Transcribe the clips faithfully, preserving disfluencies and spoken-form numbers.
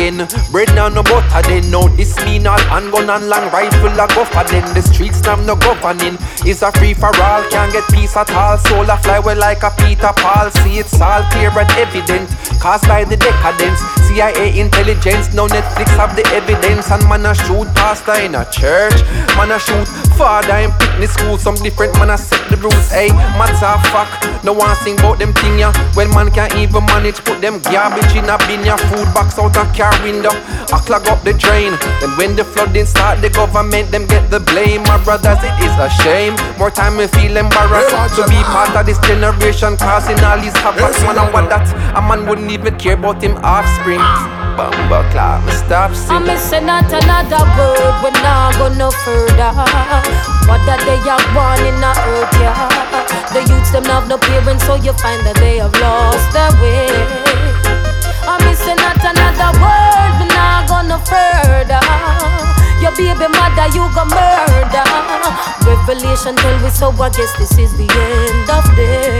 then. Bread now no butter then. No this mean all handgun and long rifle a go for then. The streets now no governing. It's a free for all, can't get peace at all. Soul a fly well like a Peter Paul. See it's all clear and evident, caused by the decadence. C I A intelligence, now Netflix have the evidence. And man a shoot pastor in a church, man a shoot father in picnic school. Some different man a set the rules. Hey, matter of fact, no one sing about them thing ya. Well man can't even manage put them garbage in a bin ya. Food box out a car window, a clog up the drain. Then when the flooding start, the government them get the blame. My brothers, it is a shame. More time we feel embarrassed to be part of this generation, causing all these havoc. Man, and what that a man wouldn't even care about him offspring. Bumba clap, me stop sing. I'm missing not another word, we not go no further. What that they are born in the earth, yeah. The youths them have no parents, so you find that they have lost their way. I'm missing not another word, we not go no further. Your baby mother you go murder. Revelation tell we so, I guess this is the end of day.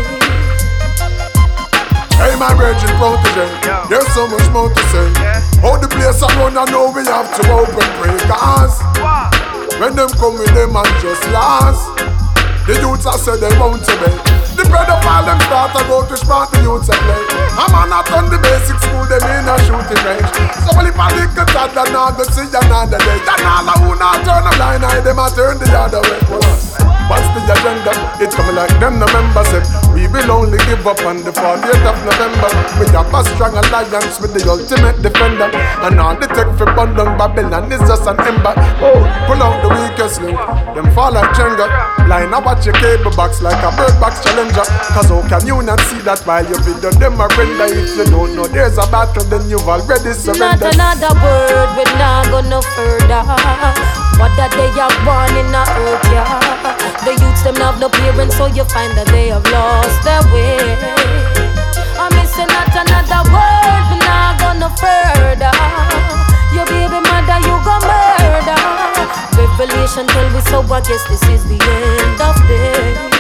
Hey my virgin protege, yeah. There's so much more to say, yeah. How the place I run, I know we have to open pray. Cause wow. When them come with them and just last, the youths I say they won't obey. The pedophile them start to go to smart the youths I play. A man not on the basic school, them in a shooting range. So well if I lick a tad, then I go see another day. Then all who not turn a blind eye, them a turn the other way. What's the agenda? It's coming like them no members said. We will only give up on the fortieth of November. We have a strong alliance with the ultimate defender. And all the tech for Bundung Babylon is just an ember. Oh, pull out the weakest link, them fall like Jenga. Line up watch your cable box like a bird box challenger. Cause how can you not see that while you video them a render? If you don't know there's a battle, then you've already surrendered. Not another word, we not go no further. What that they are born in the earth, yeah. The youths them have no parents, so you find that they have lost their way. I'm missing not another word, we not go no further. Your baby mother you go murder. Revelation tell we so, I guess this is the end of day.